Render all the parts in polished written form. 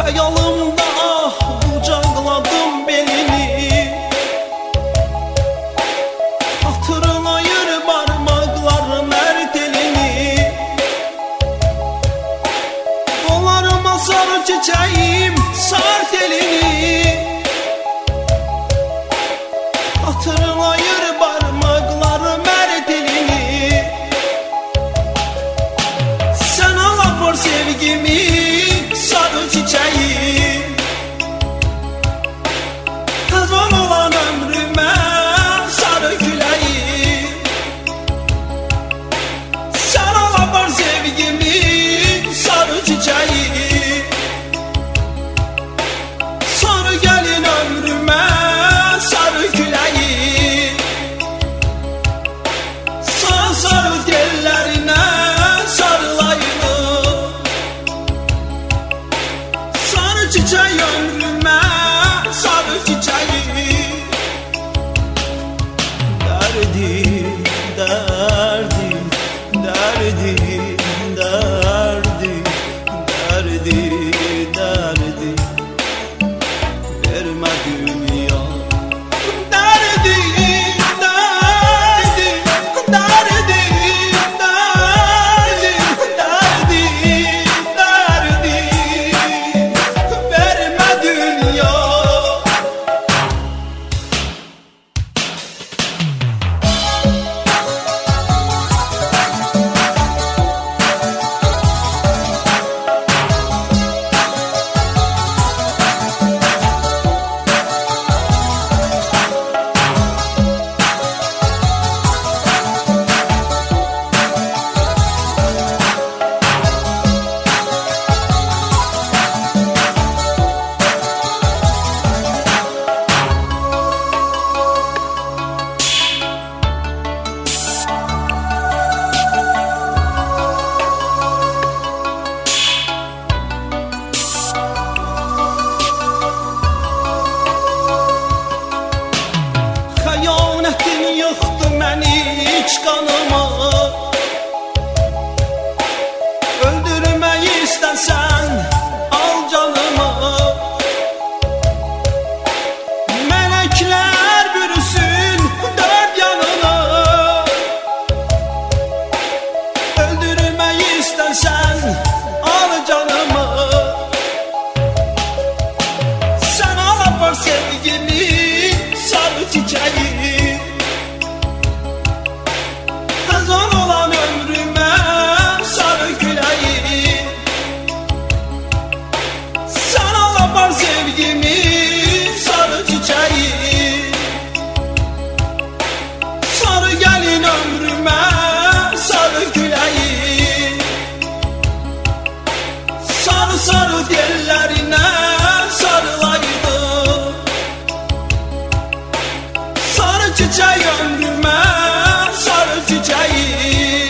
Hayalımda kucakladım belini, hatırlayır parmaklarım her telini. Kollarıma sar çiçeğim, sar telini, hatırlayır parmaklarım her telini. Sen alapır sevgimi, sarı çiçeği, kazan olan ömrüme sarı küleği. Sen alapır sevgimi, sarı çiçeği, sarı gelin ömrüme sarı küleği. Sarı sarı tellerine sarılaydı, sarı çiçeği ömrüme sarı çiçeği. Derdi, derdi, derdi, derdi, derdi, derdi, verme dünya. Derdi, derdi, derdi, derdi, derdi, derdi, verme dünya. Xəyanətin yıxdı məni iç qanıma, öldürməyi istəsən al canımı. Mələklər bürüsün dörd yanını, öldürməyi istəsən al canımı. Sən alapır sevgimi, sarı çiçeği, kazan olan ömrüme sarı küleği. Sen alapır sevgimi, sarı çiçeği, sarı gelin ömrüme sarı küleği. Sarı sarı tellerine sarılaydı, sarı çiçeği ömrüme sarı çiçeği.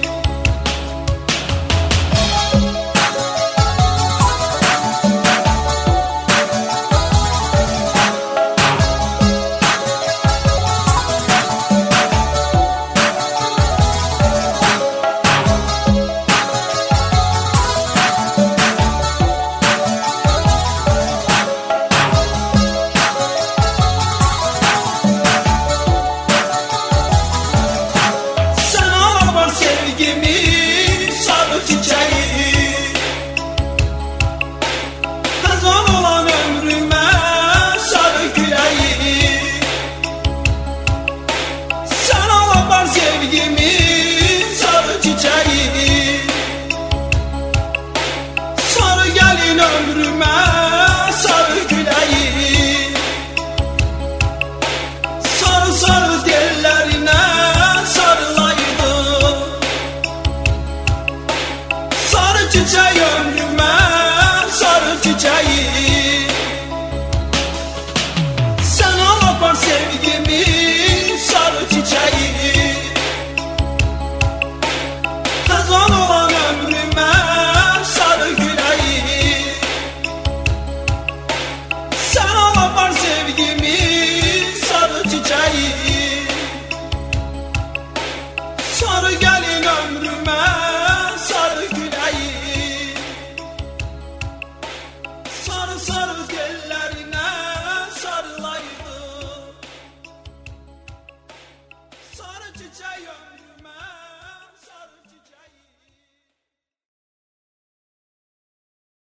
Çiçeği ömrüme sarı çiçeği, sen alapır sevgimi, sarı çiçeği, kazan olan ömrüme sarı küleği. Sen alapır sevgimi, sarı çiçeği, sarı gelin ömrüme sarı küleği. çiçeğim